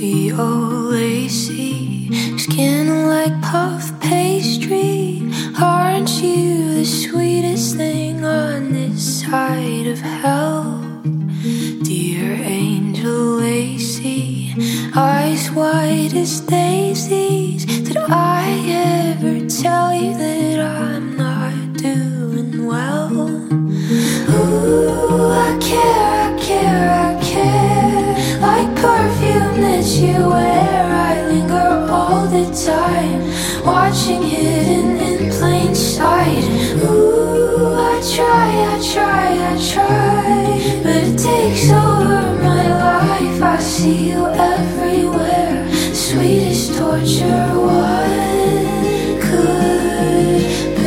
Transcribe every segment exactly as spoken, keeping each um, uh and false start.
Lacy, oh Lacy, skin like puff pastry. Aren't you the sweetest thing on this side of hell? Dear angel Lacy, eyes white as daisies. Did I ever tell you that I'm not doing well? Ooh, I care, I care, I care. Like perfume that you wear, I linger all the time, watching hidden in plain sight. Ooh, I try, I try, I try, but it takes over my life. I see you everywhere, sweetest torture one could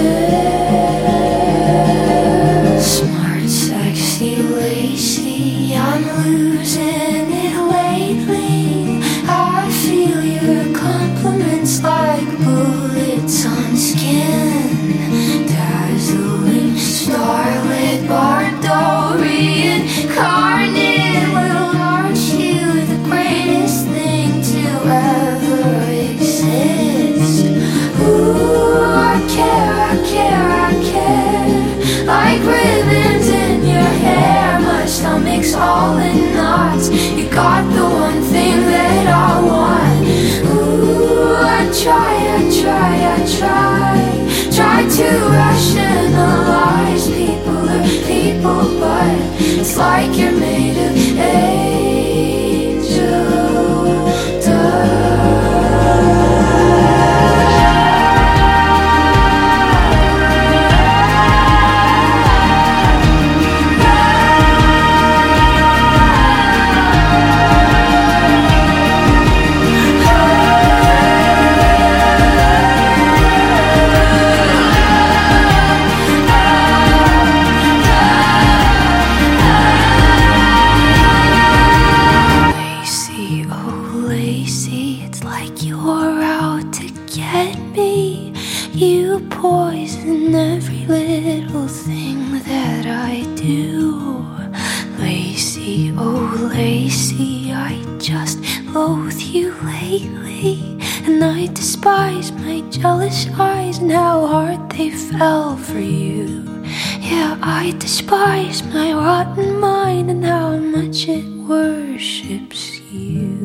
bear. Smart, sexy, Lacy, I'm losing it lately. I feel your compliments like bullets on skin. Dazzling, starlit, Bordeaux reincarnate. Well, aren't you the greatest thing to ever exist? Ooh, I care, I care, I care. Like ribbons in your hair, my stomach's all in knots. You got the one thing that I want. Ooh, I try, I try, I try, try to rationalize people are people, but it's like you're made of angel dust. Lacy, oh Lacy, it's like you're out to get me. You poison every little thing that I do. Lacy, oh Lacy, I just loathe you lately, and I despise my jealous eyes and how hard they fell for you. Yeah, I despise my rotten mind and how much it worships you.